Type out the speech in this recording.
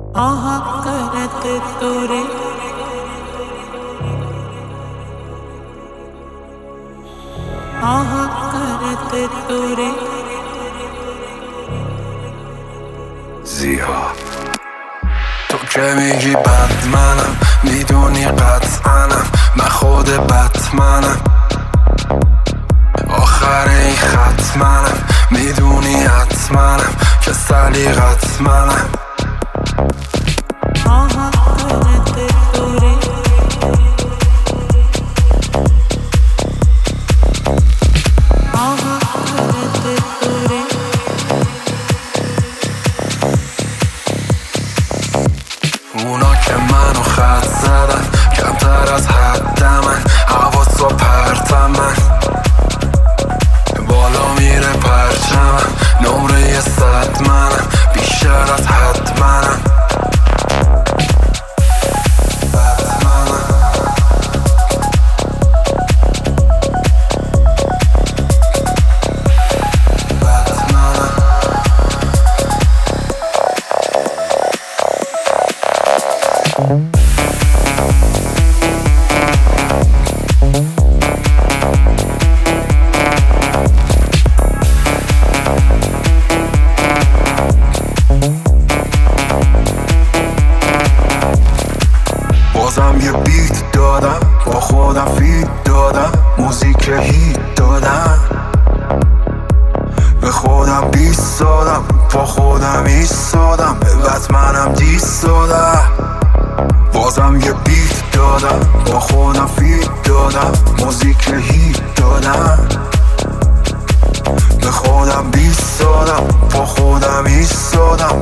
आहा करत तोरे आहा करत तोरे زیاد تو که میگی بد منم، میدونی قطعنم، من خود بتمنم، آخر این خط منم، میدونی حتمنم که سلیقت منم. आहा करत तोरे आहा करत तोरे اونا که منو خط زدن کمتر از حدمن، حواس و پرتمن، بالا میره پرچمم، نمره 100 منم، بیشتر از حد منم. بازم یه بیت دادم، با خودم فیت دادم، موزیک هیت دادم، به خودم بیست دادم، با خودم ایستادم، به بتمنم دیست دادم. بازم یه بیت دادم، با خودم فیت دادم، موزیک هیت دادم، به خودم بیست دادم، با خودم ایستادم،